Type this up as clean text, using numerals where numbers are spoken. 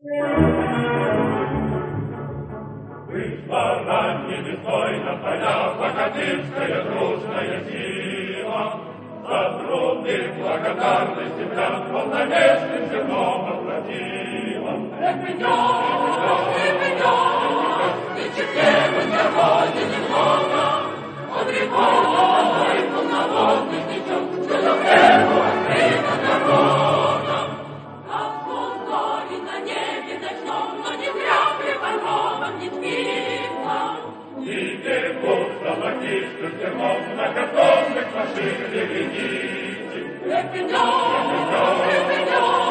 Вышла ранней весной на поля богатырская дружная сила. За труды благодарность земля полновесным зерном оплатила. И чертей на родине много, под рекой полноводный течет, что за хлебу открыта дорога. Как полгода на небе ночном, но не зря припоровом не твится. И бегут золотистым зерном на готовных машин вереницей. Припадет,